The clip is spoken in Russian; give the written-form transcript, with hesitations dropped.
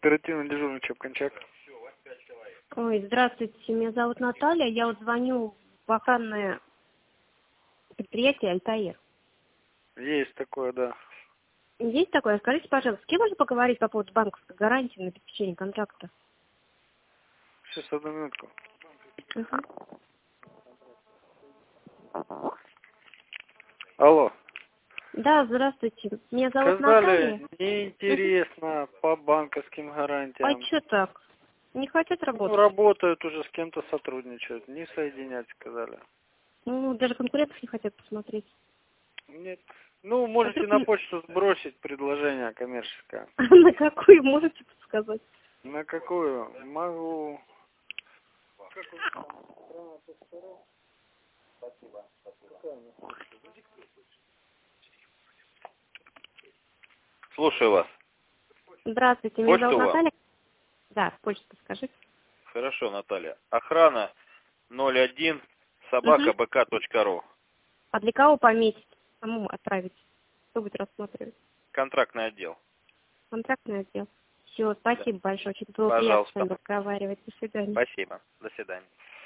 Оперативный дежурный Чепкончак. Ой, здравствуйте, меня зовут Наталья. Я вот звоню в охранное предприятие «Альтаир». Есть такое, да. Есть такое? Скажите, пожалуйста, с кем можно поговорить по поводу банковской гарантии на обеспечение контракта? Сейчас, одну минутку. Алло. Да, здравствуйте. Меня зовут Сказали, Наталья. неинтересно по банковским А гарантиям. что так? Не хотят Ну, работать? работают уже, с кем-то сотрудничают. Не соединять, сказали. Ну, даже конкурентов не хотят посмотреть. Нет. Ну, можете вдруг на почту сбросить предложение коммерческое. На какую можете подсказать? На какую? Могу. Слушаю вас. Здравствуйте, меня зовут Почту вам? Наталья. Да, почту скажите. Хорошо, Наталья. Охрана 01 Угу. @bk.ru. А для кого пометить? Кому отправить? Кто будет рассматривать? Контрактный отдел. Контрактный отдел. Все, Да. спасибо большое. Очень было приятно с Пожалуйста. вами разговаривать. До свидания. Спасибо. До свидания.